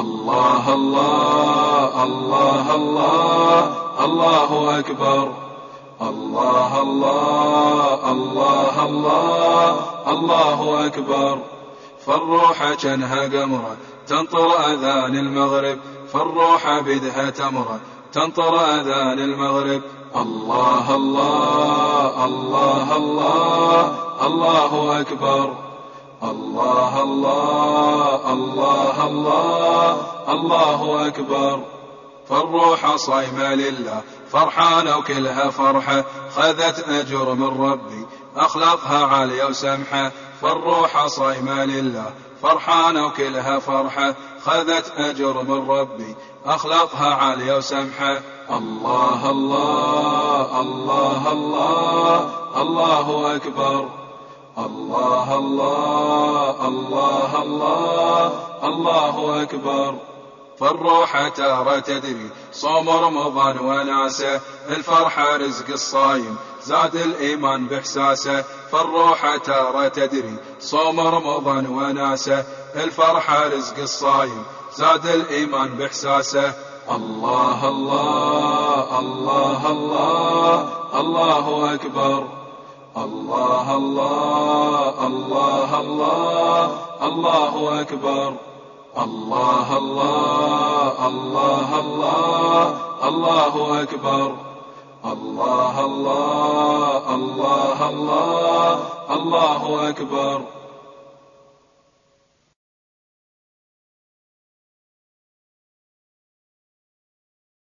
الله الله الله الله الله أكبر. الله الله الله الله الله أكبر. فالروح جنها قمرة تنطر أذان المغرب، فالروح بدها تمرة تنطر أذان المغرب. الله الله الله الله الله أكبر. الله الله الله الله الله أكبر. فالروح صايمة لله فرحانة وكلها فرحة، خذت أجر من ربي أخلاقها عالية وسمحة. فالروح صايمة لله فرحانة وكلها فرحة، خذت أجر من ربي أخلاقها عالية وسمحة. الله الله الله الله الله أكبر. الله الله الله الله الله أكبر. فالروح تارة تدري صوم رمضان وناسه، الفرحة رزق الصايم زاد الإيمان بإحساسه. فالروح تارة تدري صوم رمضان وناسه، الفرحة رزق الصايم زاد الإيمان بإحساسه. الله الله الله الله الله أكبر. الله الله الله الله الله أكبر. الله الله الله الله الله أكبر. الله الله الله الله الله أكبر.